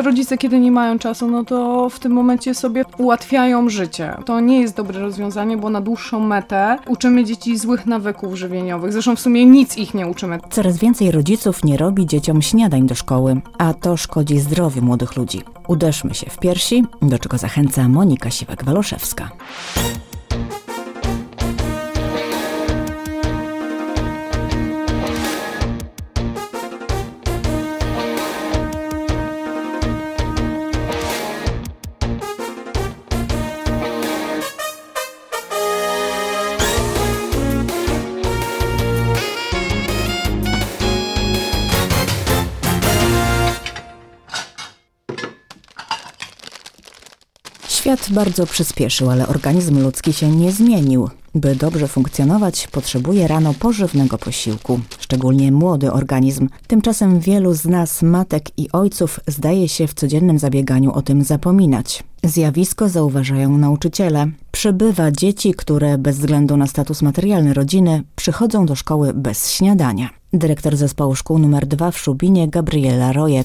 rodzice, kiedy nie mają czasu, no to w tym momencie sobie ułatwiają życie. To nie jest dobre rozwiązanie, bo na dłuższą metę uczymy dzieci złych nawyków żywieniowych. Zresztą w sumie nic ich nie uczymy. Coraz więcej rodziców nie robi dzieciom śniadań do szkoły, a to szkodzi zdrowiu młodych ludzi. Uderzmy się w piersi, do czego zachęca Monika Siwek-Waloszewska. Świat bardzo przyspieszył, ale organizm ludzki się nie zmienił. By dobrze funkcjonować, potrzebuje rano pożywnego posiłku, szczególnie młody organizm. Tymczasem wielu z nas, matek i ojców, zdaje się w codziennym zabieganiu o tym zapominać. Zjawisko zauważają nauczyciele. Przybywa dzieci, które bez względu na status materialny rodziny przychodzą do szkoły bez śniadania. Dyrektor zespołu szkół nr 2 w Szubinie, Gabriela Rojek.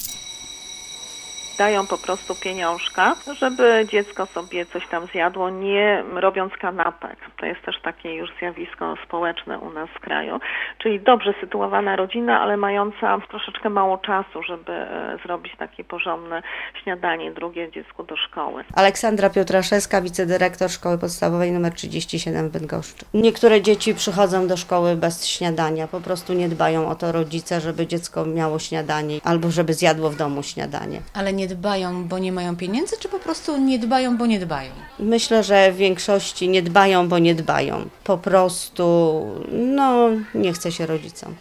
Dają po prostu pieniążka, żeby dziecko sobie coś tam zjadło, nie robiąc kanapek. To jest też takie już zjawisko społeczne u nas w kraju. Czyli dobrze sytuowana rodzina, ale mająca troszeczkę mało czasu, żeby zrobić takie porządne śniadanie drugie dziecku do szkoły. Aleksandra Piotraszewska, wicedyrektor Szkoły Podstawowej nr 37 w Bydgoszczy. Niektóre dzieci przychodzą do szkoły bez śniadania. Po prostu nie dbają o to rodzice, żeby dziecko miało śniadanie albo żeby zjadło w domu śniadanie. Ale nie dbają, bo nie mają pieniędzy, czy po prostu nie dbają, bo nie dbają? Myślę, że w większości nie dbają, bo nie dbają. Po prostu, nie chce się rodzicom.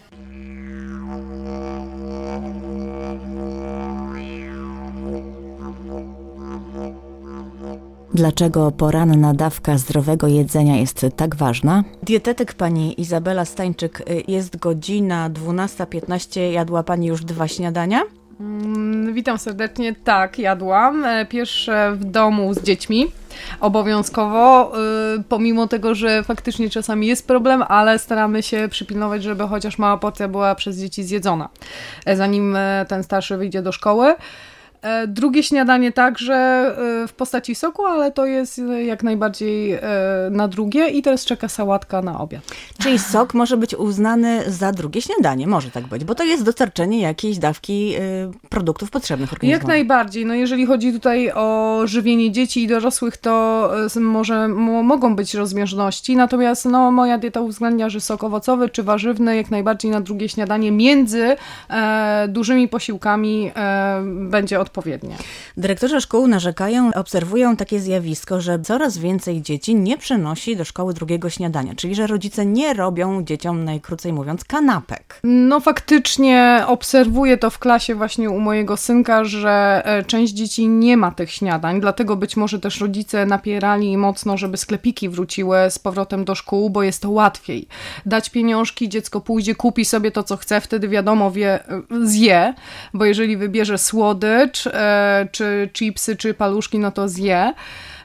Dlaczego poranna dawka zdrowego jedzenia jest tak ważna? Dietetyk pani Izabela Stańczyk, jest godzina 12:15, jadła pani już 2 śniadania? Witam serdecznie. Tak, jadłam. Pierwsze w domu z dziećmi, obowiązkowo, pomimo tego, że faktycznie czasami jest problem, ale staramy się przypilnować, żeby chociaż mała porcja była przez dzieci zjedzona, zanim ten starszy wyjdzie do szkoły. Drugie śniadanie także w postaci soku, ale to jest jak najbardziej na drugie i teraz czeka sałatka na obiad. Czyli sok może być uznany za drugie śniadanie, może tak być, bo to jest dostarczenie jakiejś dawki produktów potrzebnych organizmowi. Jak najbardziej. Jeżeli chodzi tutaj o żywienie dzieci i dorosłych, to mogą być rozbieżności, natomiast moja dieta uwzględnia, że sok owocowy czy warzywny jak najbardziej na drugie śniadanie między dużymi posiłkami będzie odpowiednie. Dyrektorzy szkół narzekają, obserwują takie zjawisko, że coraz więcej dzieci nie przynosi do szkoły drugiego śniadania, czyli że rodzice nie robią dzieciom, najkrócej mówiąc, kanapek. Faktycznie obserwuję to w klasie właśnie u mojego synka, że część dzieci nie ma tych śniadań, dlatego być może też rodzice napierali mocno, żeby sklepiki wróciły z powrotem do szkół, bo jest to łatwiej. Dać pieniążki, dziecko pójdzie, kupi sobie to, co chce, wtedy wiadomo, zje, bo jeżeli wybierze słodycz, czy chipsy, czy paluszki, no to zje.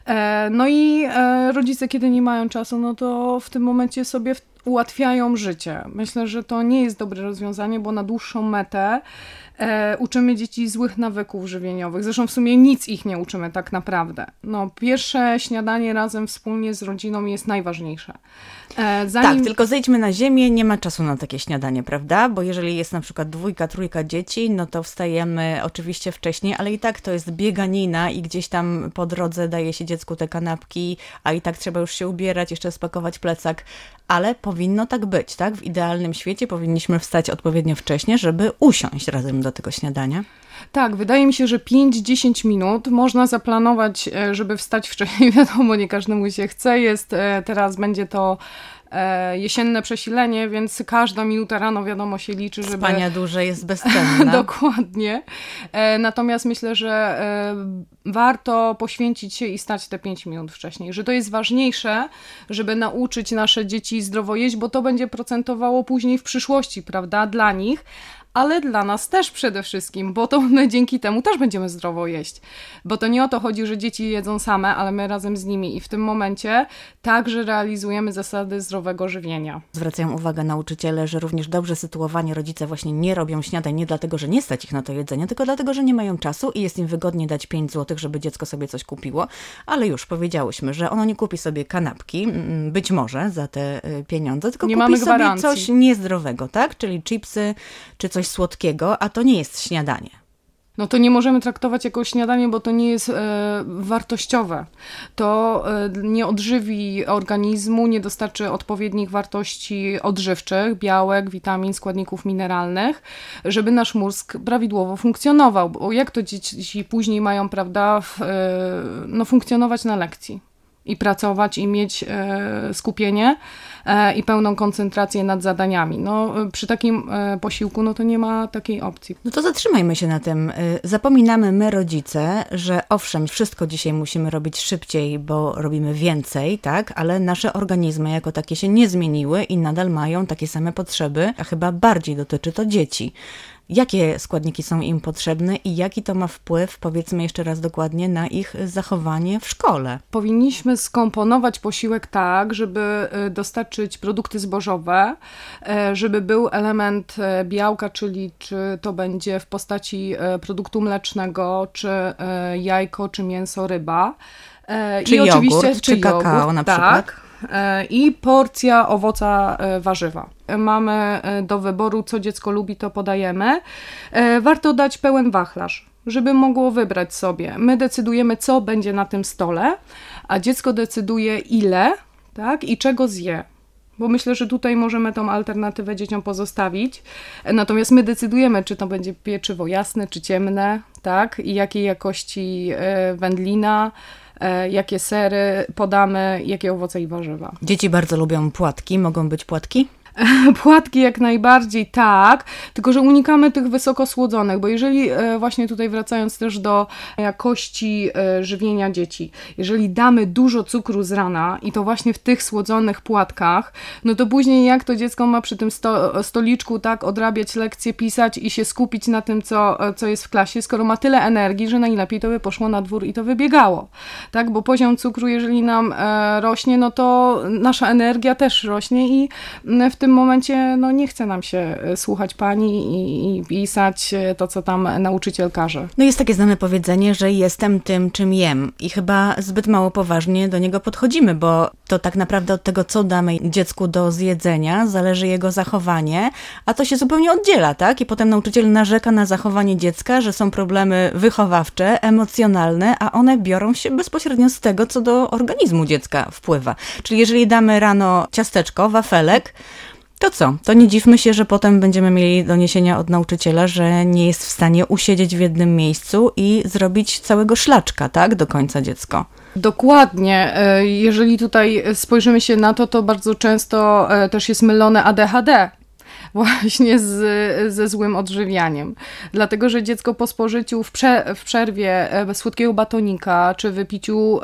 Rodzice, kiedy nie mają czasu, no to w tym momencie sobie ułatwiają życie. Myślę, że to nie jest dobre rozwiązanie, bo na dłuższą metę uczymy dzieci złych nawyków żywieniowych. Zresztą w sumie nic ich nie uczymy tak naprawdę. Pierwsze śniadanie razem wspólnie z rodziną jest najważniejsze. Tak, tylko zejdźmy na ziemię, nie ma czasu na takie śniadanie, prawda? Bo jeżeli jest na przykład 2, 3 dzieci, no to wstajemy oczywiście wcześniej, ale i tak to jest bieganina i gdzieś tam po drodze daje się dziecku te kanapki, a i tak trzeba już się ubierać, jeszcze spakować plecak, ale powinno tak być, tak? W idealnym świecie powinniśmy wstać odpowiednio wcześnie, żeby usiąść razem do tego śniadania. Tak, wydaje mi się, że 5-10 minut można zaplanować, żeby wstać wcześniej. Wiadomo, nie każdemu się chce. Teraz będzie to jesienne przesilenie, więc każda minuta rano wiadomo się liczy, żeby... Spania dłużej jest bezcenna. Dokładnie. Natomiast myślę, że warto poświęcić się i stać te 5 minut wcześniej, że to jest ważniejsze, żeby nauczyć nasze dzieci zdrowo jeść, bo to będzie procentowało później w przyszłości, prawda, dla nich, ale dla nas też przede wszystkim, bo to my dzięki temu też będziemy zdrowo jeść. Bo to nie o to chodzi, że dzieci jedzą same, ale my razem z nimi i w tym momencie także realizujemy zasady zdrowego żywienia. Zwracają uwagę nauczyciele, że również dobrze sytuowani rodzice właśnie nie robią śniadań nie dlatego, że nie stać ich na to jedzenie, tylko dlatego, że nie mają czasu i jest im wygodnie dać 5 zł, żeby dziecko sobie coś kupiło. Ale już powiedziałyśmy, że ono nie kupi sobie kanapki, być może za te pieniądze, tylko nie kupi mamy sobie gwarancji. coś niezdrowego, tak? Czyli chipsy czy coś słodkiego, a to nie jest śniadanie. No to nie możemy traktować jako śniadanie, bo to nie jest wartościowe. To nie odżywi organizmu, nie dostarczy odpowiednich wartości odżywczych, białek, witamin, składników mineralnych, żeby nasz mózg prawidłowo funkcjonował. Bo jak to dzieci później mają, prawda, funkcjonować na lekcji i pracować i mieć skupienie i pełną koncentrację nad zadaniami. No, przy takim posiłku no to nie ma takiej opcji. No to zatrzymajmy się na tym. Zapominamy my, rodzice, że owszem, wszystko dzisiaj musimy robić szybciej, bo robimy więcej, tak? Ale nasze organizmy jako takie się nie zmieniły i nadal mają takie same potrzeby, a chyba bardziej dotyczy to dzieci. Jakie składniki są im potrzebne i jaki to ma wpływ, powiedzmy jeszcze raz dokładnie, na ich zachowanie w szkole? Powinniśmy skomponować posiłek tak, żeby dostarczyć produkty zbożowe, żeby był element białka, czyli czy to będzie w postaci produktu mlecznego, czy jajko, czy mięso, ryba. Czy i oczywiście, jogurt, czy kakao na przykład. Tak. I porcja owoca, warzywa. Mamy do wyboru, co dziecko lubi, to podajemy. Warto dać pełen wachlarz, żeby mogło wybrać sobie. My decydujemy, co będzie na tym stole, a dziecko decyduje ile, tak, i czego zje. Bo myślę, że tutaj możemy tą alternatywę dzieciom pozostawić. Natomiast my decydujemy, czy to będzie pieczywo jasne, czy ciemne, tak, i jakiej jakości wędlina, jakie sery podamy, jakie owoce i warzywa. Dzieci bardzo lubią płatki. Mogą być płatki? Płatki jak najbardziej tak, tylko że unikamy tych wysoko słodzonych, bo jeżeli właśnie tutaj wracając też do jakości żywienia dzieci, jeżeli damy dużo cukru z rana i to właśnie w tych słodzonych płatkach, no to później jak to dziecko ma przy tym stoliczku tak odrabiać lekcje, pisać i się skupić na tym, co jest w klasie, skoro ma tyle energii, że najlepiej to by poszło na dwór i to wybiegało, tak, bo poziom cukru jeżeli nam rośnie, no to nasza energia też rośnie i w tym momencie no, nie chce nam się słuchać pani i pisać to, co tam nauczyciel każe. No jest takie znane powiedzenie, że jestem tym, czym jem i chyba zbyt mało poważnie do niego podchodzimy, bo to tak naprawdę od tego, co damy dziecku do zjedzenia, zależy jego zachowanie, a to się zupełnie oddziela, tak? I potem nauczyciel narzeka na zachowanie dziecka, że są problemy wychowawcze, emocjonalne, a one biorą się bezpośrednio z tego, co do organizmu dziecka wpływa. Czyli jeżeli damy rano ciasteczko, wafelek, to co? To nie dziwmy się, że potem będziemy mieli doniesienia od nauczyciela, że nie jest w stanie usiedzieć w jednym miejscu i zrobić całego szlaczka, tak? Do końca dziecko. Dokładnie. Jeżeli tutaj spojrzymy się na to, to bardzo często też jest mylone ADHD. Właśnie ze złym odżywianiem. Dlatego, że dziecko po spożyciu w przerwie słodkiego batonika, czy wypiciu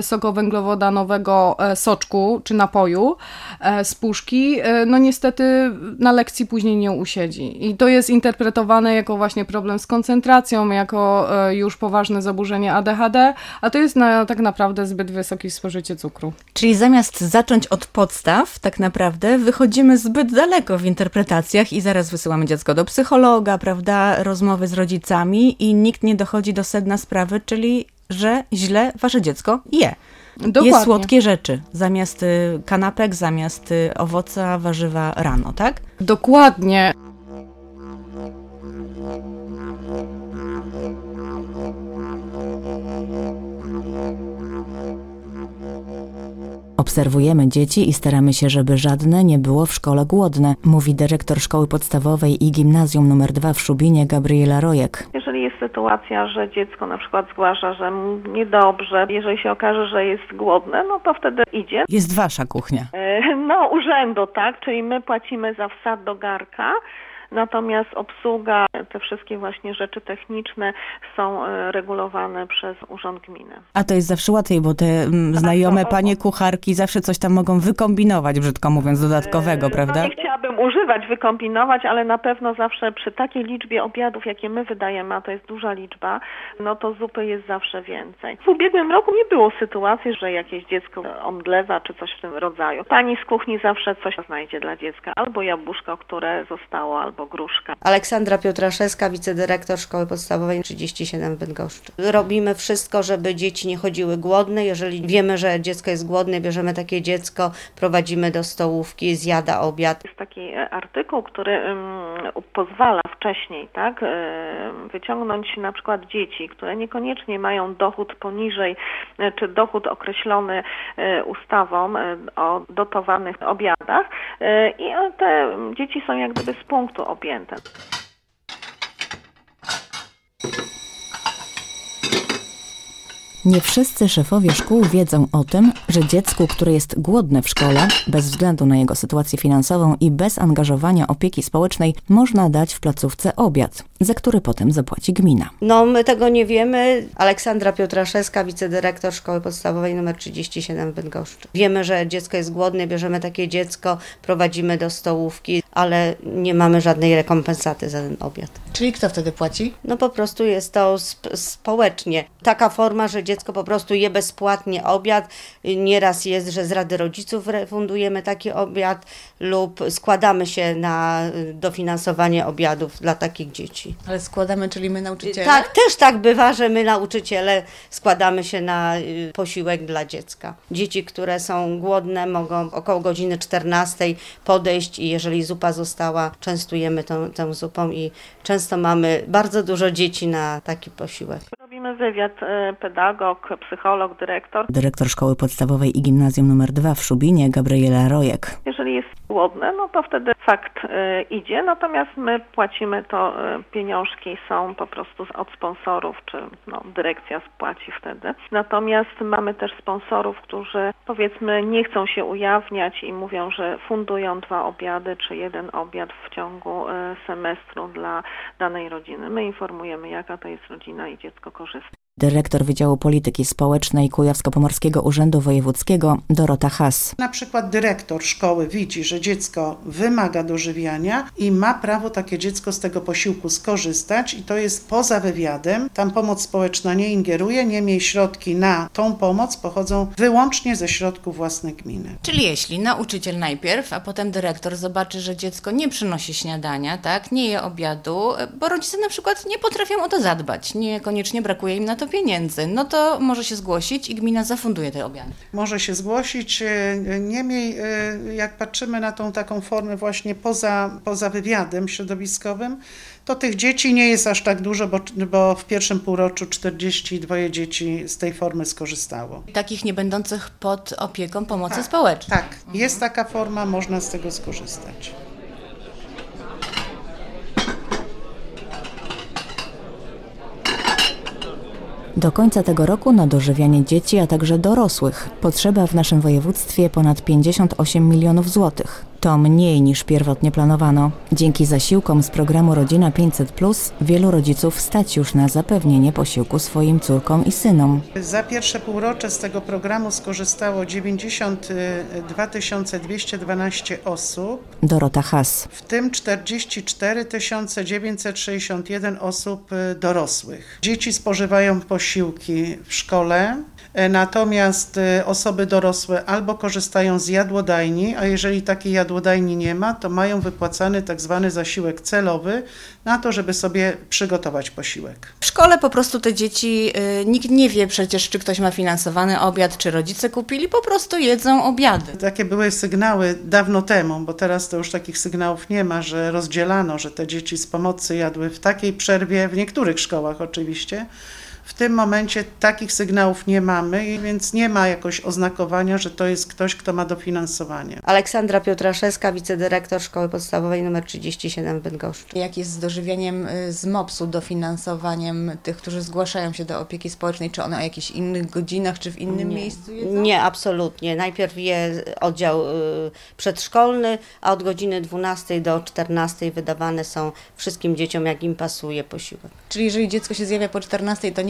wysokowęglowodanowego soczku, czy napoju z puszki, no niestety na lekcji później nie usiedzi. I to jest interpretowane jako właśnie problem z koncentracją, jako już poważne zaburzenie ADHD, a to jest tak naprawdę zbyt wysokie spożycie cukru. Czyli zamiast zacząć od podstaw, tak naprawdę wychodzimy zbyt daleko w interpretacji i zaraz wysyłamy dziecko do psychologa, prawda, rozmowy z rodzicami i nikt nie dochodzi do sedna sprawy, czyli że źle wasze dziecko je. Dokładnie. Je słodkie rzeczy, zamiast kanapek, zamiast owoca, warzywa rano, tak? Dokładnie. Obserwujemy dzieci i staramy się, żeby żadne nie było w szkole głodne, mówi dyrektor Szkoły Podstawowej i Gimnazjum nr 2 w Szubinie Gabriela Rojek. Jeżeli jest sytuacja, że dziecko na przykład zgłasza, że mu niedobrze, jeżeli się okaże, że jest głodne, no to wtedy idzie. Jest wasza kuchnia. No urzędu, tak, czyli my płacimy za wsad do garka. Natomiast obsługa, te wszystkie właśnie rzeczy techniczne są regulowane przez Urząd Gminy. A to jest zawsze łatwiej, bo te znajome panie kucharki zawsze coś tam mogą wykombinować, brzydko mówiąc, dodatkowego, prawda? No chciałabym używać, wykombinować, ale na pewno zawsze przy takiej liczbie obiadów, jakie my wydajemy, a to jest duża liczba, no to zupy jest zawsze więcej. W ubiegłym roku nie było sytuacji, że jakieś dziecko omdlewa czy coś w tym rodzaju. Pani z kuchni zawsze coś znajdzie dla dziecka, albo jabłuszko, które zostało, albo gruszka. Aleksandra Piotraszewska, wicedyrektor Szkoły Podstawowej 37 w Bydgoszczy. Robimy wszystko, żeby dzieci nie chodziły głodne. Jeżeli wiemy, że dziecko jest głodne, bierzemy takie dziecko, prowadzimy do stołówki, zjada obiad. Jest taki artykuł, który pozwala wcześniej, tak, wyciągnąć na przykład dzieci, które niekoniecznie mają dochód poniżej, czy dochód określony ustawą o dotowanych obiadach i te dzieci są jak gdyby z punktu objęte. Nie wszyscy szefowie szkół wiedzą o tym, że dziecku, które jest głodne w szkole, bez względu na jego sytuację finansową i bez angażowania opieki społecznej, można dać w placówce obiad, za który potem zapłaci gmina. No, my tego nie wiemy. Aleksandra Piotraszewska, wicedyrektor Szkoły Podstawowej nr 37 w Bydgoszczy. Wiemy, że dziecko jest głodne, bierzemy takie dziecko, prowadzimy do stołówki, ale nie mamy żadnej rekompensaty za ten obiad. Czyli kto wtedy płaci? No po prostu jest to społecznie. Taka forma, że dziecko po prostu je bezpłatnie obiad. Nieraz jest, że z Rady Rodziców refundujemy taki obiad lub składamy się na dofinansowanie obiadów dla takich dzieci. Ale składamy, czyli my nauczyciele? Tak, też tak bywa, że my nauczyciele składamy się na posiłek dla dziecka. Dzieci, które są głodne, mogą około godziny 14 podejść i jeżeli zupa została, częstujemy tą zupą i często mamy bardzo dużo dzieci na taki posiłek. Robimy wywiad, pedagog, psycholog, dyrektor. Dyrektor Szkoły Podstawowej i Gimnazjum nr 2 w Szubinie, Gabriela Rojek. Jeżeli jest głodne, no to wtedy fakt idzie, natomiast my płacimy to, pieniążki są po prostu od sponsorów, czy dyrekcja spłaci wtedy. Natomiast mamy też sponsorów, którzy powiedzmy nie chcą się ujawniać i mówią, że fundują 2 obiady, czy 1 obiad w ciągu semestru dla danej rodziny. My informujemy, jaka to jest rodzina i dziecko korzysta. Dyrektor Wydziału Polityki Społecznej Kujawsko-Pomorskiego Urzędu Wojewódzkiego Dorota Haas. Na przykład dyrektor szkoły widzi, że dziecko wymaga dożywiania i ma prawo takie dziecko z tego posiłku skorzystać i to jest poza wywiadem. Tam pomoc społeczna nie ingeruje, niemniej środki na tą pomoc pochodzą wyłącznie ze środków własnych gminy. Czyli jeśli nauczyciel najpierw, a potem dyrektor zobaczy, że dziecko nie przynosi śniadania, tak, nie je obiadu, bo rodzice na przykład nie potrafią o to zadbać, niekoniecznie brakuje im na to pieniędzy, no to może się zgłosić i gmina zafunduje te obiady. Może się zgłosić, niemniej jak patrzymy na tą taką formę właśnie poza wywiadem środowiskowym, to tych dzieci nie jest aż tak dużo, bo w pierwszym półroczu 42 dzieci z tej formy skorzystało. Takich nie będących pod opieką pomocy społecznej. Tak, jest taka forma, można z tego skorzystać. Do końca tego roku na dożywianie dzieci, a także dorosłych potrzeba w naszym województwie ponad 58 milionów złotych. To mniej niż pierwotnie planowano. Dzięki zasiłkom z programu Rodzina 500+, wielu rodziców stać już na zapewnienie posiłku swoim córkom i synom. Za pierwsze półrocze z tego programu skorzystało 92 212 osób, Dorota Haas. w tym 44 961 osób dorosłych. Dzieci spożywają posiłki w szkole, natomiast osoby dorosłe albo korzystają z jadłodajni, a jeżeli takiej jadłodajni nie ma, to mają wypłacany tak zwany zasiłek celowy na to, żeby sobie przygotować posiłek. W szkole po prostu te dzieci, nikt nie wie przecież, czy ktoś ma finansowany obiad, czy rodzice kupili, po prostu jedzą obiady. Takie były sygnały dawno temu, bo teraz to już takich sygnałów nie ma, że rozdzielano, że te dzieci z pomocy jadły w takiej przerwie, w niektórych szkołach oczywiście. W tym momencie takich sygnałów nie mamy, więc nie ma jakoś oznakowania, że to jest ktoś, kto ma dofinansowanie. Aleksandra Piotraszewska, wicedyrektor Szkoły Podstawowej nr 37 w Bydgoszczy. Jak jest z dożywianiem z MOPS-u, dofinansowaniem tych, którzy zgłaszają się do opieki społecznej, czy one o jakichś innych godzinach, czy w innym miejscu jedzą? Nie, absolutnie. Najpierw je oddział przedszkolny, a od godziny 12 do 14 wydawane są wszystkim dzieciom, jak im pasuje posiłek. Czyli jeżeli dziecko się zjawia po 14, to nikt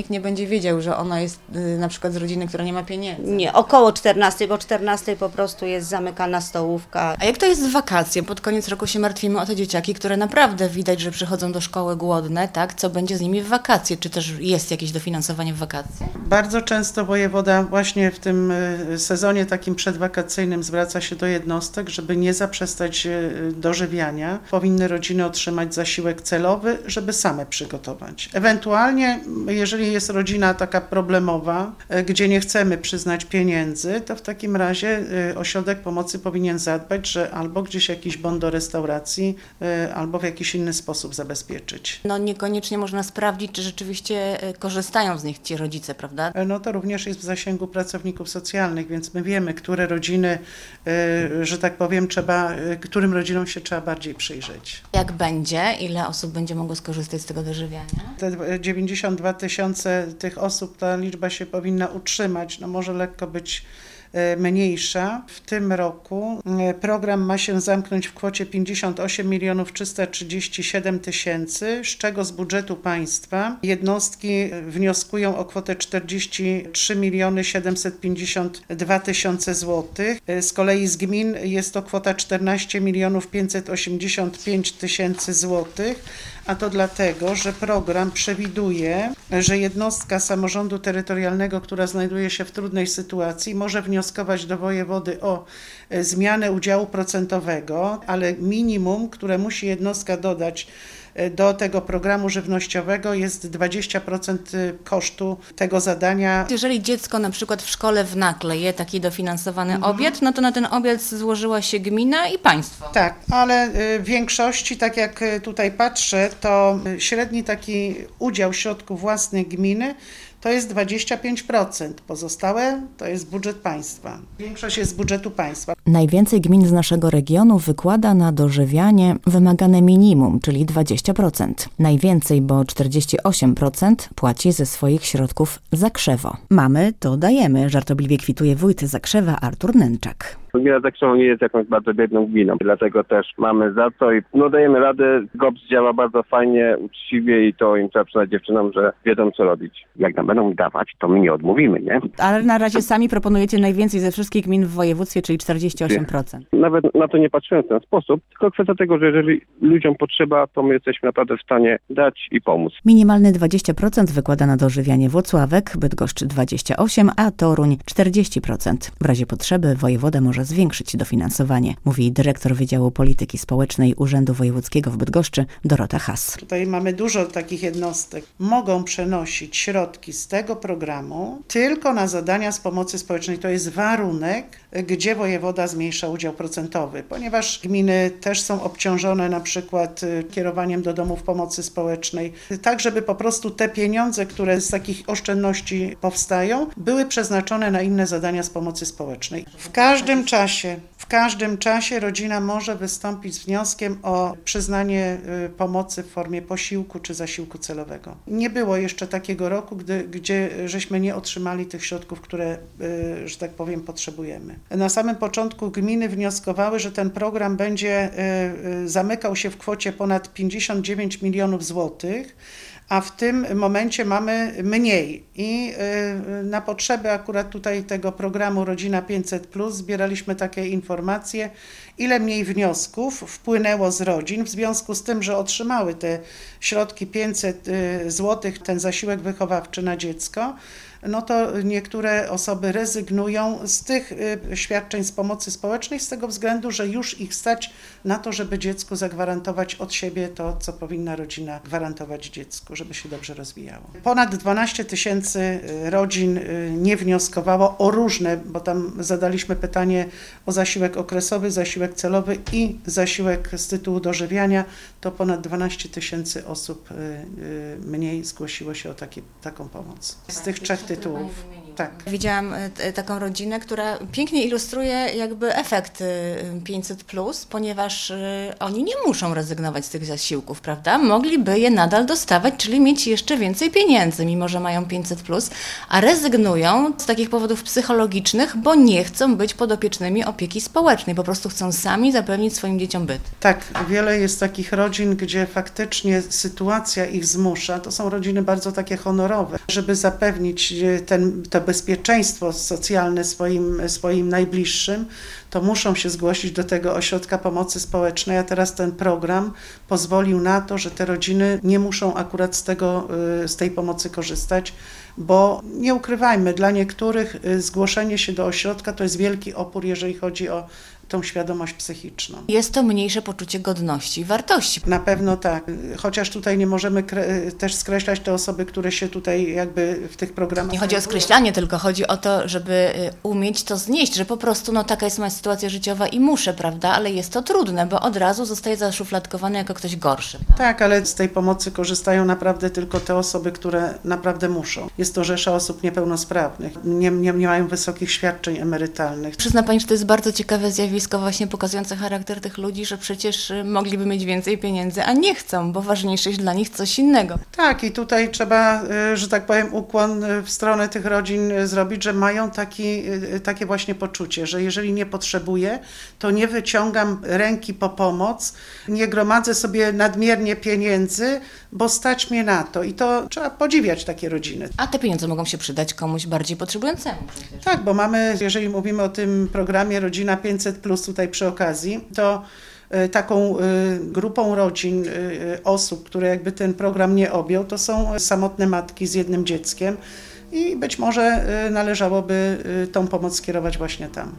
nikt nie będzie wiedział, że ono jest na przykład z rodziny, która nie ma pieniędzy. Nie, około 14, bo 14 po prostu jest zamykana stołówka. A jak to jest w wakacje? Pod koniec roku się martwimy o te dzieciaki, które naprawdę widać, że przychodzą do szkoły głodne, tak? Co będzie z nimi w wakacje? Czy też jest jakieś dofinansowanie w wakacje? Bardzo często wojewoda właśnie w tym sezonie takim przedwakacyjnym zwraca się do jednostek, żeby nie zaprzestać dożywiania. Powinny rodziny otrzymać zasiłek celowy, żeby same przygotować. Ewentualnie, jeżeli jest rodzina taka problemowa, gdzie nie chcemy przyznać pieniędzy, to w takim razie ośrodek pomocy powinien zadbać, że albo gdzieś jakiś bon do restauracji, albo w jakiś inny sposób zabezpieczyć. No niekoniecznie można sprawdzić, czy rzeczywiście korzystają z nich ci rodzice, prawda? No to również jest w zasięgu pracowników socjalnych, więc my wiemy, które rodziny, że tak powiem, którym rodzinom się trzeba bardziej przyjrzeć. Jak będzie? Ile osób będzie mogło skorzystać z tego dożywiania? Te 92 000 tych osób, ta liczba się powinna utrzymać, no może lekko być mniejsza. W tym roku program ma się zamknąć w kwocie 58 337 000, z czego z budżetu państwa jednostki wnioskują o kwotę 43 752 000 złotych. Z kolei z gmin jest to kwota 14 585 000 złotych, a to dlatego, że program przewiduje, że jednostka samorządu terytorialnego, która znajduje się w trudnej sytuacji, może wnioskować do wojewody o zmianę udziału procentowego, ale minimum, które musi jednostka dodać do tego programu żywnościowego, jest 20% kosztu tego zadania. Jeżeli dziecko na przykład w szkole w Nakle je taki dofinansowany obiad, no to na ten obiad złożyła się gmina i państwo. Tak, ale w większości, tak jak tutaj patrzę, to średni taki udział środków własnych gminy to jest 25%. Pozostałe to jest budżet państwa. Większość jest z budżetu państwa. Najwięcej gmin z naszego regionu wykłada na dożywianie wymagane minimum, czyli 20%. Najwięcej, bo 48% płaci ze swoich środków Zakrzewo. Mamy, to dajemy, żartobliwie kwituje wójt Zakrzewa Artur Nęczak. Gmina Zakrzewo nie jest jakąś bardzo biedną gminą, dlatego też mamy za co i dajemy radę. GOPS działa bardzo fajnie, uczciwie i to im trzeba przyznać dziewczynom, że wiedzą co robić. Jak nam będą dawać, to my nie odmówimy, nie? Ale na razie sami proponujecie najwięcej ze wszystkich gmin w województwie, czyli 48%. Nawet na to nie patrzyłem w ten sposób, tylko kwestia tego, że jeżeli ludziom potrzeba, to my jesteśmy naprawdę w stanie dać i pomóc. Minimalne 20% wykłada na dożywianie Włocławek, Bydgoszcz 28%, a Toruń 40%. W razie potrzeby wojewoda może zwiększyć dofinansowanie, mówi dyrektor Wydziału Polityki Społecznej Urzędu Wojewódzkiego w Bydgoszczy Dorota Haas. Tutaj mamy dużo takich jednostek. Mogą przenosić środki z tego programu tylko na zadania z pomocy społecznej. To jest warunek, gdzie wojewoda zmniejsza udział procentowy, ponieważ gminy też są obciążone na przykład kierowaniem do domów pomocy społecznej, tak żeby po prostu te pieniądze, które z takich oszczędności powstają, były przeznaczone na inne zadania z pomocy społecznej. W każdym czasie rodzina może wystąpić z wnioskiem o przyznanie pomocy w formie posiłku czy zasiłku celowego. Nie było jeszcze takiego roku, gdzie żeśmy nie otrzymali tych środków, które, że tak powiem, potrzebujemy. Na samym początku gminy wnioskowały, że ten program będzie zamykał się w kwocie ponad 59 milionów złotych, a w tym momencie mamy mniej i na potrzeby akurat tutaj tego programu Rodzina 500+ zbieraliśmy takie informacje, ile mniej wniosków wpłynęło z rodzin w związku z tym, że otrzymały te środki 500 zł, ten zasiłek wychowawczy na dziecko. No to niektóre osoby rezygnują z tych świadczeń z pomocy społecznej z tego względu, że już ich stać na to, żeby dziecku zagwarantować od siebie to, co powinna rodzina gwarantować dziecku, żeby się dobrze rozwijało. Ponad 12 000 rodzin nie wnioskowało o różne, bo tam zadaliśmy pytanie o zasiłek okresowy, zasiłek celowy i zasiłek z tytułu dożywiania, to ponad 12 000 osób mniej zgłosiło się o taką pomoc. Z tych trzech tytułów. Tak. Widziałam taką rodzinę, która pięknie ilustruje jakby efekt 500+, ponieważ oni nie muszą rezygnować z tych zasiłków, prawda? Mogliby je nadal dostawać, czyli mieć jeszcze więcej pieniędzy, mimo że mają 500+, a rezygnują z takich powodów psychologicznych, bo nie chcą być podopiecznymi opieki społecznej, po prostu chcą sami zapewnić swoim dzieciom byt. Tak, wiele jest takich rodzin, gdzie faktycznie sytuacja ich zmusza, to są rodziny bardzo takie honorowe, żeby zapewnić to bezpieczeństwo socjalne swoim najbliższym, to muszą się zgłosić do tego ośrodka pomocy społecznej, a teraz ten program pozwolił na to, że te rodziny nie muszą akurat z tej pomocy korzystać, bo nie ukrywajmy, dla niektórych zgłoszenie się do ośrodka to jest wielki opór, jeżeli chodzi o tą świadomość psychiczną. Jest to mniejsze poczucie godności i wartości. Na pewno tak, chociaż tutaj nie możemy też skreślać te osoby, które się tutaj jakby w tych programach... Nie chodzi o skreślanie, tylko chodzi o to, żeby umieć to znieść, że po prostu taka jest moja sytuacja życiowa i muszę, prawda, ale jest to trudne, bo od razu zostaje zaszufladkowany jako ktoś gorszy. Tak, ale z tej pomocy korzystają naprawdę tylko te osoby, które naprawdę muszą. Jest to rzesza osób niepełnosprawnych, nie mają wysokich świadczeń emerytalnych. Przyzna Pani, że to jest bardzo ciekawe zjawisko właśnie pokazujące charakter tych ludzi, że przecież mogliby mieć więcej pieniędzy, a nie chcą, bo ważniejsze jest dla nich coś innego. Tak, i tutaj trzeba, że tak powiem, ukłon w stronę tych rodzin zrobić, że mają takie właśnie poczucie, że jeżeli nie potrzebuję, to nie wyciągam ręki po pomoc, nie gromadzę sobie nadmiernie pieniędzy, bo stać mnie na to. I to trzeba podziwiać takie rodziny. A te pieniądze mogą się przydać komuś bardziej potrzebującemu przecież. Tak, bo mamy, jeżeli mówimy o tym programie Rodzina 500+, tutaj przy okazji, to taką grupą rodzin, osób, które jakby ten program nie objął, to są samotne matki z jednym dzieckiem i być może należałoby tą pomoc skierować właśnie tam.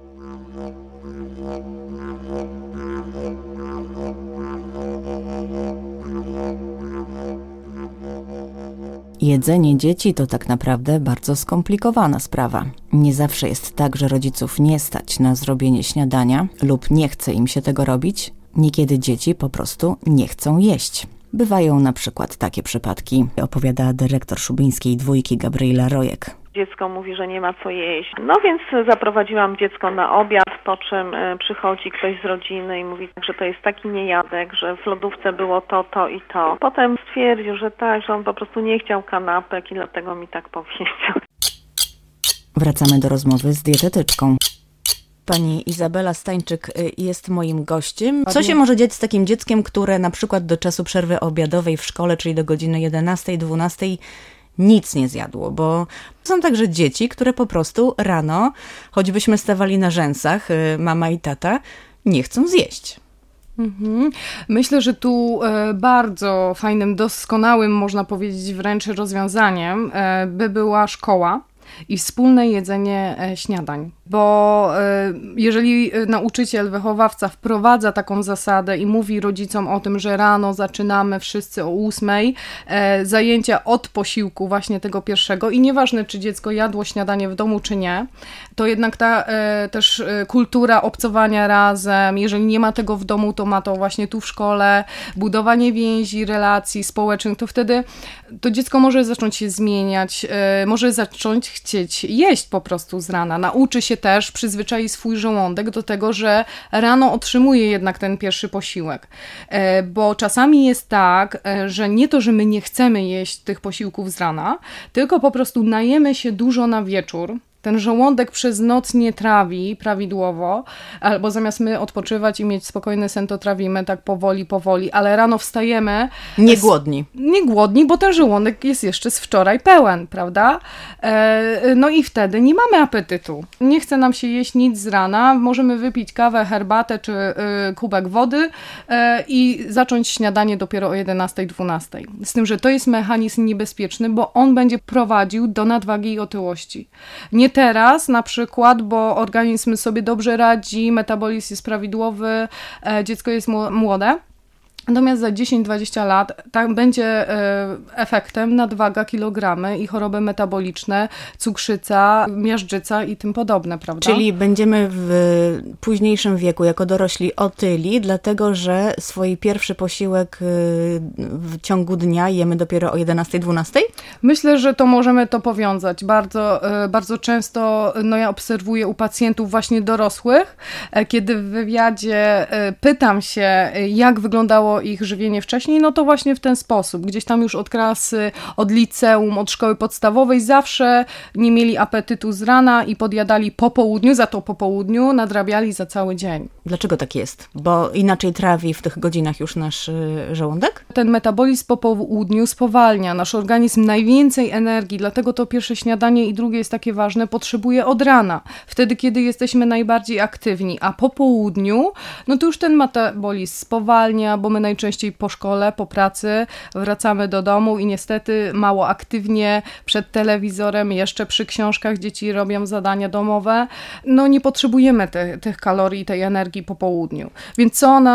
Jedzenie dzieci to tak naprawdę bardzo skomplikowana sprawa. Nie zawsze jest tak, że rodziców nie stać na zrobienie śniadania lub nie chce im się tego robić. Niekiedy dzieci po prostu nie chcą jeść. Bywają na przykład takie przypadki, opowiada dyrektor Szubińskiej Dwójki Gabriela Rojek. Dziecko mówi, że nie ma co jeść. No więc zaprowadziłam dziecko na obiad, po czym przychodzi ktoś z rodziny i mówi, że to jest taki niejadek, że w lodówce było to i to. Potem stwierdził, że tak, że on po prostu nie chciał kanapek i dlatego mi tak powiedział. Wracamy do rozmowy z dietetyczką. Pani Izabela Stańczyk jest moim gościem. Co się może dziać z takim dzieckiem, które na przykład do czasu przerwy obiadowej w szkole, czyli do godziny 11, 12, nic nie zjadło? Bo są także dzieci, które po prostu rano, choćbyśmy stawali na rzęsach, mama i tata, nie chcą zjeść. Myślę, że tu bardzo fajnym, doskonałym, można powiedzieć wręcz rozwiązaniem by była szkoła i wspólne jedzenie śniadań. Bo jeżeli nauczyciel, wychowawca wprowadza taką zasadę i mówi rodzicom o tym, że rano zaczynamy wszyscy o 8:00, zajęcia od posiłku właśnie tego pierwszego i nieważne, czy dziecko jadło śniadanie w domu, czy nie, to jednak ta też kultura obcowania razem, jeżeli nie ma tego w domu, to ma to właśnie tu w szkole, budowanie więzi, relacji społecznych, to wtedy to dziecko może zacząć się zmieniać, może zacząć chcieć jeść po prostu z rana, nauczy się też, przyzwyczai swój żołądek do tego, że rano otrzymuje jednak ten pierwszy posiłek. Bo czasami jest tak, że nie to, że my nie chcemy jeść tych posiłków z rana, tylko po prostu najemy się dużo na wieczór. Ten żołądek przez noc nie trawi prawidłowo, albo zamiast my odpoczywać i mieć spokojny sen, to trawimy tak powoli, ale rano wstajemy... Nie głodni, bo ten żołądek jest jeszcze z wczoraj pełen, prawda? No i wtedy nie mamy apetytu. Nie chce nam się jeść nic z rana, możemy wypić kawę, herbatę czy kubek wody i zacząć śniadanie dopiero o 11-12. Z tym, że to jest mechanizm niebezpieczny, bo on będzie prowadził do nadwagi i otyłości. Nie teraz na przykład, bo organizm sobie dobrze radzi, metabolizm jest prawidłowy, dziecko jest młode, Natomiast za 10-20 lat tak będzie efektem nadwaga, kilogramy i choroby metaboliczne, cukrzyca, miażdżyca i tym podobne, prawda? Czyli będziemy w późniejszym wieku jako dorośli otyli, dlatego że swój pierwszy posiłek w ciągu dnia jemy dopiero o 11-12? Myślę, że to możemy to powiązać. Bardzo, bardzo często ja obserwuję u pacjentów właśnie dorosłych, kiedy w wywiadzie pytam się, jak wyglądało ich żywienie wcześniej, no to właśnie w ten sposób. Gdzieś tam już od klasy, od liceum, od szkoły podstawowej zawsze nie mieli apetytu z rana i podjadali po południu, za to po południu nadrabiali za cały dzień. Dlaczego tak jest? Bo inaczej trawi w tych godzinach już nasz żołądek? Ten metabolizm po południu spowalnia. Nasz organizm najwięcej energii, dlatego to pierwsze śniadanie i drugie jest takie ważne, potrzebuje od rana. Wtedy, kiedy jesteśmy najbardziej aktywni, a po południu, no to już ten metabolizm spowalnia, bo my najczęściej po szkole, po pracy wracamy do domu i niestety mało aktywnie przed telewizorem, jeszcze przy książkach dzieci robią zadania domowe. No nie potrzebujemy tych kalorii, tej energii po południu. Więc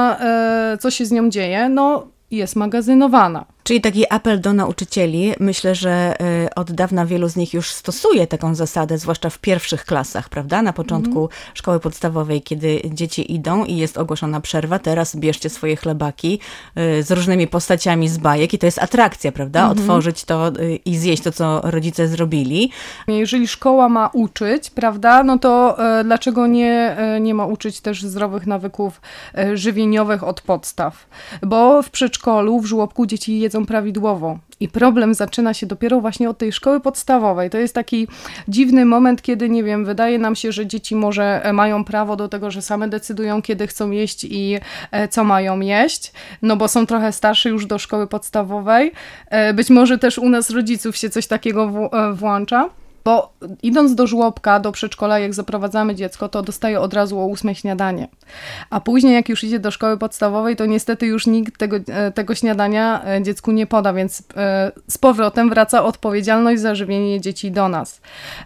co się z nią dzieje? No jest magazynowana. Czyli taki apel do nauczycieli. Myślę, że od dawna wielu z nich już stosuje taką zasadę, zwłaszcza w pierwszych klasach, prawda? Na początku szkoły podstawowej, kiedy dzieci idą i jest ogłoszona przerwa, teraz bierzcie swoje chlebaki z różnymi postaciami z bajek i to jest atrakcja, prawda? Otworzyć to i zjeść to, co rodzice zrobili. Jeżeli szkoła ma uczyć, prawda, no to dlaczego nie ma uczyć też zdrowych nawyków żywieniowych od podstaw? Bo w przedszkolu, w żłobku dzieci jedzą prawidłowo. I problem zaczyna się dopiero właśnie od tej szkoły podstawowej. To jest taki dziwny moment, kiedy, nie wiem, wydaje nam się, że dzieci może mają prawo do tego, że same decydują, kiedy chcą jeść i co mają jeść, no bo są trochę starsze już do szkoły podstawowej. Być może też u nas rodziców się coś takiego włącza. Bo idąc do żłobka, do przedszkola, jak zaprowadzamy dziecko, to dostaje od razu o 8 śniadanie. A później, jak już idzie do szkoły podstawowej, to niestety już nikt tego śniadania dziecku nie poda, więc z powrotem wraca odpowiedzialność za żywienie dzieci do nas.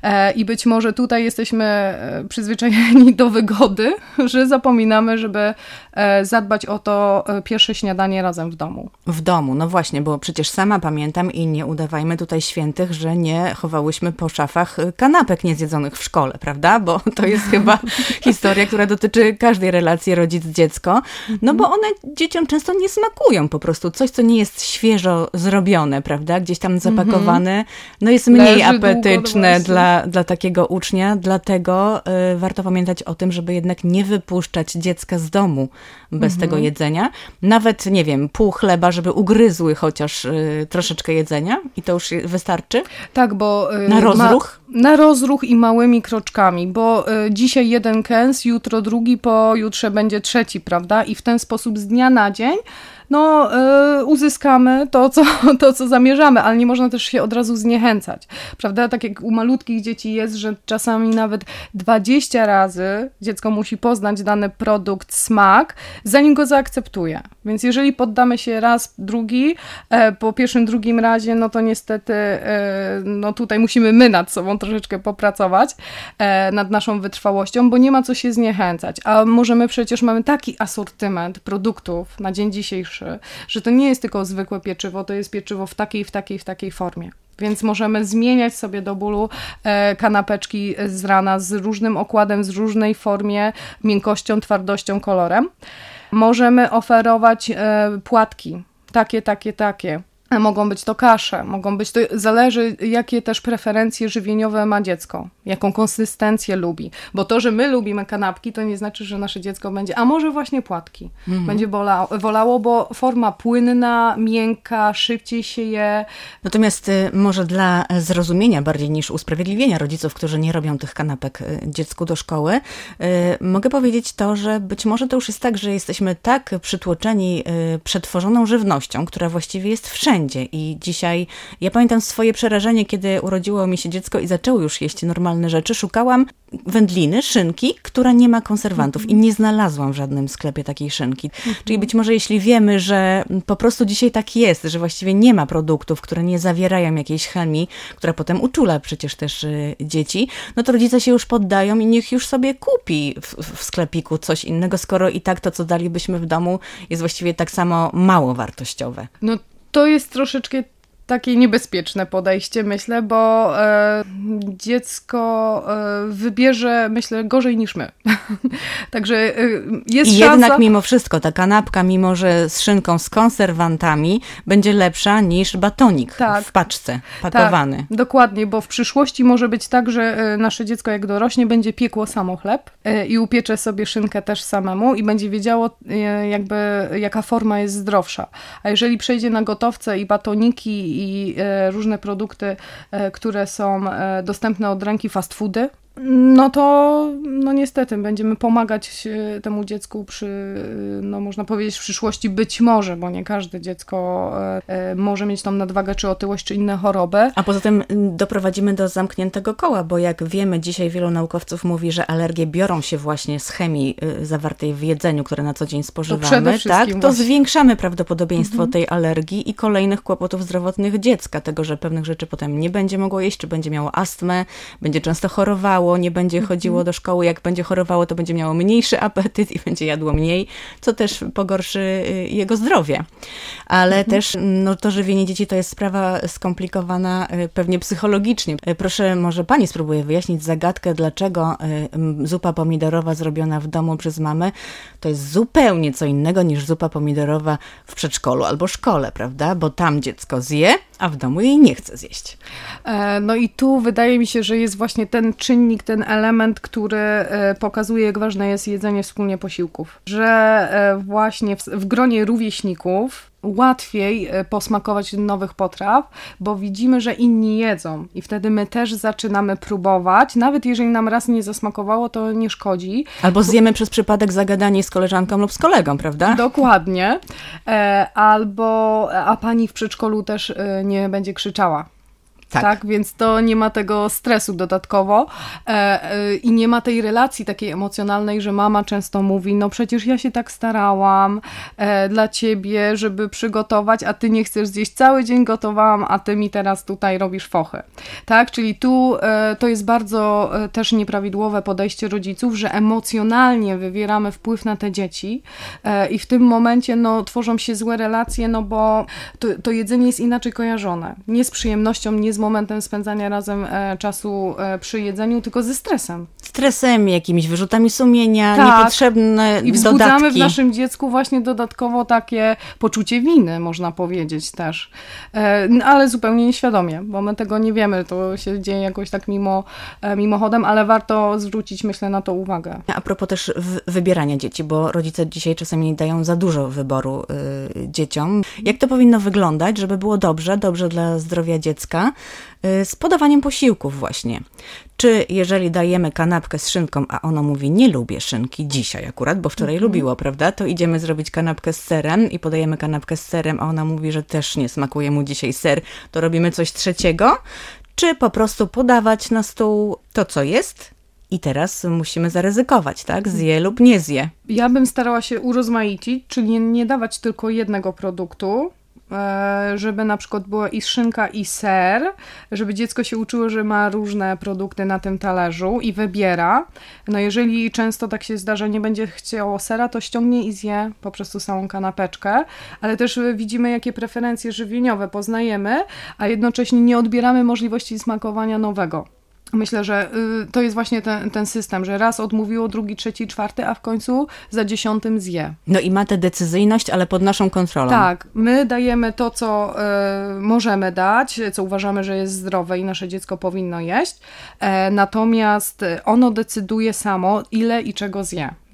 I być może tutaj jesteśmy przyzwyczajeni do wygody, że zapominamy, żeby zadbać o to pierwsze śniadanie razem w domu. W domu, no właśnie, bo przecież sama pamiętam i nie udawajmy tutaj świętych, że nie chowałyśmy po szafach kanapek niezjedzonych w szkole, prawda? Bo to jest chyba historia, która dotyczy każdej relacji rodzic-dziecko, no bo one dzieciom często nie smakują po prostu. Coś, co nie jest świeżo zrobione, prawda? Gdzieś tam zapakowane, no jest mniej apetyczne dla takiego ucznia, dlatego warto pamiętać o tym, żeby jednak nie wypuszczać dziecka z domu bez tego jedzenia. Nawet, nie wiem, pół chleba, żeby ugryzły chociaż troszeczkę jedzenia i to już wystarczy? Tak, bo na rozruch? Na rozruch i małymi kroczkami, bo dzisiaj jeden kęs, jutro drugi, pojutrze będzie trzeci, prawda? I w ten sposób z dnia na dzień uzyskamy to, co zamierzamy, ale nie można też się od razu zniechęcać, prawda? Tak jak u malutkich dzieci jest, że czasami nawet 20 razy dziecko musi poznać dany produkt, smak, zanim go zaakceptuje. Więc jeżeli poddamy się raz, drugi, po pierwszym, drugim razie, no to niestety tutaj musimy my nad sobą troszeczkę popracować, nad naszą wytrwałością, bo nie ma co się zniechęcać. A mamy taki asortyment produktów na dzień dzisiejszy, że to nie jest tylko zwykłe pieczywo, to jest pieczywo w takiej formie. Więc możemy zmieniać sobie do bólu kanapeczki z rana z różnym okładem, z różnej formie, miękkością, twardością, kolorem. Możemy oferować płatki, takie. Mogą być to kasze, to zależy, jakie też preferencje żywieniowe ma dziecko, jaką konsystencję lubi, bo to, że my lubimy kanapki, to nie znaczy, że nasze dziecko będzie, a może właśnie płatki, będzie wolało, bo forma płynna, miękka, szybciej się je. Natomiast może dla zrozumienia bardziej niż usprawiedliwienia rodziców, którzy nie robią tych kanapek dziecku do szkoły, mogę powiedzieć to, że być może to już jest tak, że jesteśmy tak przytłoczeni przetworzoną żywnością, która właściwie jest wszędzie, wszędzie i dzisiaj, ja pamiętam swoje przerażenie, kiedy urodziło mi się dziecko i zaczęło już jeść normalne rzeczy, szukałam wędliny, szynki, która nie ma konserwantów i nie znalazłam w żadnym sklepie takiej szynki. Czyli być może jeśli wiemy, że po prostu dzisiaj tak jest, że właściwie nie ma produktów, które nie zawierają jakiejś chemii, która potem uczula przecież też dzieci, no to rodzice się już poddają i niech już sobie kupi w sklepiku coś innego, skoro i tak to, co dalibyśmy w domu, jest właściwie tak samo mało wartościowe. No to jest troszeczkę takie niebezpieczne podejście, myślę, bo dziecko wybierze, myślę, gorzej niż my. Także jest I szansa... jednak mimo wszystko ta kanapka, mimo że z szynką z konserwantami, będzie lepsza niż batonik w paczce pakowany. Tak, dokładnie, bo w przyszłości może być tak, że nasze dziecko jak dorośnie będzie piekło samo chleb i upiecze sobie szynkę też samemu i będzie wiedziało jakby jaka forma jest zdrowsza. A jeżeli przejdzie na gotowce i batoniki i różne produkty, które są dostępne od ręki, fast foody, no to niestety będziemy pomagać temu dziecku przy, można powiedzieć, w przyszłości być może, bo nie każde dziecko może mieć tą nadwagę, czy otyłość, czy inne choroby. A poza tym doprowadzimy do zamkniętego koła, bo jak wiemy, dzisiaj wielu naukowców mówi, że alergie biorą się właśnie z chemii zawartej w jedzeniu, które na co dzień spożywamy, tak? To zwiększamy prawdopodobieństwo tej alergii i kolejnych kłopotów zdrowotnych dziecka, tego, że pewnych rzeczy potem nie będzie mogło jeść, czy będzie miało astmę, będzie często chorowało, nie będzie chodziło do szkoły, jak będzie chorowało, to będzie miało mniejszy apetyt i będzie jadło mniej, co też pogorszy jego zdrowie. Ale też to żywienie dzieci to jest sprawa skomplikowana pewnie psychologicznie. Proszę, może pani spróbuje wyjaśnić zagadkę, dlaczego zupa pomidorowa zrobiona w domu przez mamę to jest zupełnie co innego niż zupa pomidorowa w przedszkolu albo szkole, prawda? Bo tam dziecko zje, a w domu jej nie chce zjeść. No i tu wydaje mi się, że jest właśnie ten czynnik, ten element, który pokazuje, jak ważne jest jedzenie wspólnie posiłków. Że właśnie w gronie rówieśników łatwiej posmakować nowych potraw, bo widzimy, że inni jedzą i wtedy my też zaczynamy próbować. Nawet jeżeli nam raz nie zasmakowało, to nie szkodzi. Albo zjemy przez przypadek zagadanie z koleżanką lub z kolegą, prawda? Dokładnie. A pani w przedszkolu też nie będzie krzyczała. Tak, więc to nie ma tego stresu dodatkowo i nie ma tej relacji takiej emocjonalnej, że mama często mówi, no przecież ja się tak starałam dla ciebie, żeby przygotować, a ty nie chcesz zjeść, cały dzień gotowałam, a ty mi teraz tutaj robisz fochy. Tak, czyli tu to jest bardzo też nieprawidłowe podejście rodziców, że emocjonalnie wywieramy wpływ na te dzieci i w tym momencie tworzą się złe relacje, bo to jedzenie jest inaczej kojarzone. Nie z przyjemnością, nie z momentem spędzania razem czasu przy jedzeniu, tylko ze stresem. Stresem, jakimiś wyrzutami sumienia, niepotrzebne i wzbudzamy dodatki. w naszym dziecku właśnie dodatkowo takie poczucie winy, można powiedzieć też. Ale zupełnie nieświadomie, bo my tego nie wiemy, to się dzieje jakoś tak mimochodem, ale warto zwrócić, myślę, na to uwagę. A propos też wybierania dzieci, bo rodzice dzisiaj czasami dają za dużo wyboru dzieciom. Jak to powinno wyglądać, żeby było dobrze dla zdrowia dziecka, z podawaniem posiłków właśnie. Czy jeżeli dajemy kanapkę z szynką, a ono mówi, nie lubię szynki dzisiaj akurat, bo wczoraj lubiło, prawda? To idziemy zrobić kanapkę z serem i podajemy kanapkę z serem, a ona mówi, że też nie smakuje mu dzisiaj ser, to robimy coś trzeciego? Czy po prostu podawać na stół to, co jest? I teraz musimy zaryzykować, tak? Zje lub nie zje. Ja bym starała się urozmaicić, czyli nie dawać tylko jednego produktu, żeby na przykład była i szynka, i ser, żeby dziecko się uczyło, że ma różne produkty na tym talerzu i wybiera. Jeżeli często tak się zdarza, nie będzie chciało sera, to ściągnie i zje po prostu samą kanapeczkę, ale też widzimy, jakie preferencje żywieniowe poznajemy, a jednocześnie nie odbieramy możliwości smakowania nowego. Myślę, że to jest właśnie ten system, że raz odmówiło, drugi, trzeci, czwarty, a w końcu za 10 zje. No i ma tę decyzyjność, ale pod naszą kontrolą. Tak, my dajemy to, co możemy dać, co uważamy, że jest zdrowe i nasze dziecko powinno jeść, natomiast ono decyduje samo, ile i czego zje.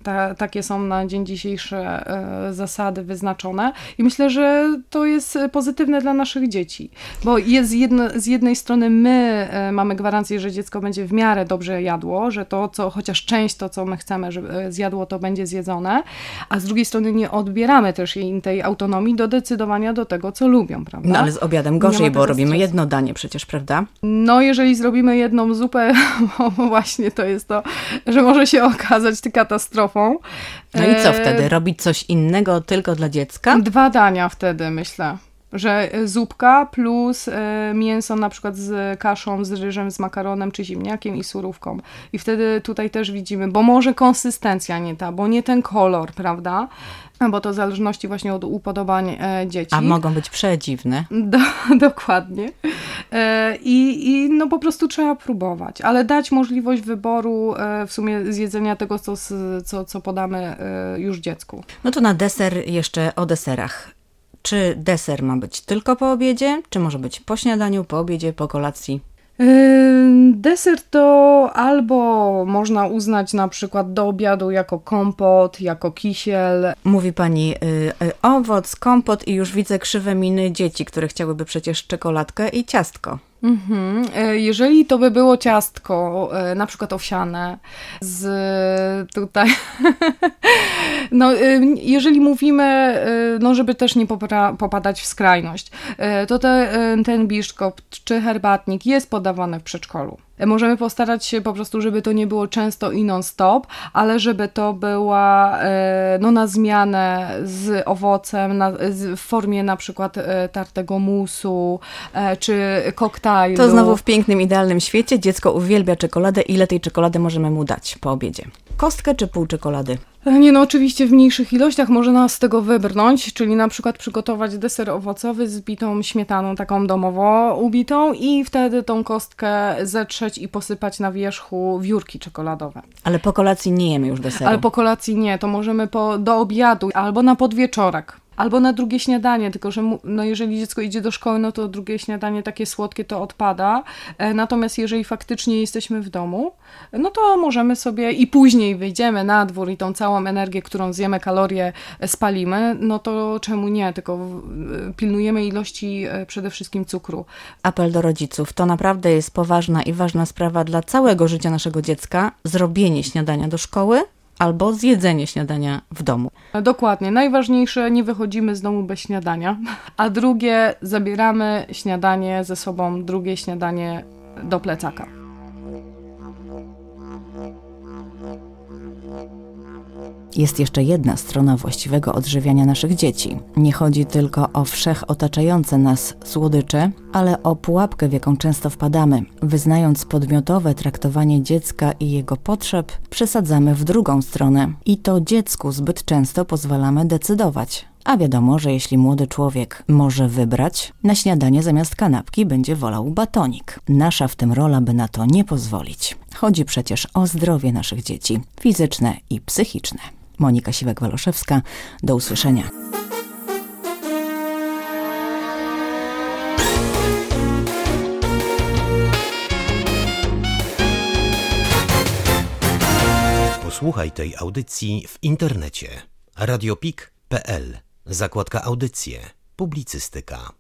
Takie są na dzień dzisiejszy zasady wyznaczone i myślę, że to jest pozytywne dla naszych dzieci, bo jest z jednej strony my mamy gwarancję, że dziecko będzie w miarę dobrze jadło, że chociaż część to, co my chcemy, żeby zjadło, to będzie zjedzone, a z drugiej strony nie odbieramy też im tej autonomii do decydowania do tego, co lubią, prawda? No ale z obiadem gorzej, bo robimy jedno danie przecież, prawda? No jeżeli zrobimy jedną zupę, bo właśnie to jest to, że może się okazać katastrofą. No i co wtedy? Robić coś innego tylko dla dziecka? 2 dania wtedy, myślę. Że zupka plus mięso na przykład z kaszą, z ryżem, z makaronem czy ziemniakiem i surówką. I wtedy tutaj też widzimy, bo może konsystencja nie ta, bo nie ten kolor, prawda? Bo to w zależności właśnie od upodobań dzieci. A mogą być przedziwne. Dokładnie. I no po prostu trzeba próbować, ale dać możliwość wyboru w sumie zjedzenia tego, co podamy już dziecku. No to na deser jeszcze o deserach. Czy deser ma być tylko po obiedzie, czy może być po śniadaniu, po obiedzie, po kolacji? Deser to albo można uznać na przykład do obiadu jako kompot, jako kisiel. Mówi pani owoc, kompot i już widzę krzywe miny dzieci, które chciałyby przecież czekoladkę i ciastko. Jeżeli to by było ciastko, na przykład owsiane, no jeżeli mówimy, no żeby też nie popadać w skrajność, to ten biszkopt czy herbatnik jest podawany w przedszkolu. Możemy postarać się po prostu, żeby to nie było często i non-stop, ale żeby to była na zmianę z owocem, w formie na przykład tartego musu, czy koktajlu. To znowu w pięknym, idealnym świecie dziecko uwielbia czekoladę. Ile tej czekolady możemy mu dać po obiedzie? Kostkę czy pół czekolady? Nie, no oczywiście w mniejszych ilościach można z tego wybrnąć, czyli na przykład przygotować deser owocowy z bitą śmietaną, taką domowo ubitą i wtedy tą kostkę zetrzeć i posypać na wierzchu wiórki czekoladowe. Ale po kolacji nie jemy już deseru. Ale po kolacji nie, to możemy do obiadu albo na podwieczorek. Albo na drugie śniadanie, tylko że jeżeli dziecko idzie do szkoły, no to drugie śniadanie takie słodkie to odpada. Natomiast jeżeli faktycznie jesteśmy w domu, no to możemy sobie i później wyjdziemy na dwór i tą całą energię, którą zjemy, kalorie spalimy, no to czemu nie, tylko pilnujemy ilości przede wszystkim cukru. Apel do rodziców. To naprawdę jest poważna i ważna sprawa dla całego życia naszego dziecka. Zrobienie śniadania do szkoły albo zjedzenie śniadania w domu. Dokładnie. Najważniejsze, nie wychodzimy z domu bez śniadania, a drugie, zabieramy śniadanie ze sobą, drugie śniadanie do plecaka. Jest jeszcze jedna strona właściwego odżywiania naszych dzieci. Nie chodzi tylko o wszechotaczające nas słodycze, ale o pułapkę, w jaką często wpadamy. Wyznając podmiotowe traktowanie dziecka i jego potrzeb, przesadzamy w drugą stronę i to dziecku zbyt często pozwalamy decydować. A wiadomo, że jeśli młody człowiek może wybrać, na śniadanie zamiast kanapki będzie wolał batonik. Nasza w tym rola, by na to nie pozwolić. Chodzi przecież o zdrowie naszych dzieci, fizyczne i psychiczne. Monika Siwek-Waloszewska, do usłyszenia. Posłuchaj tej audycji w internecie radiopik.pl, zakładka audycje, publicystyka.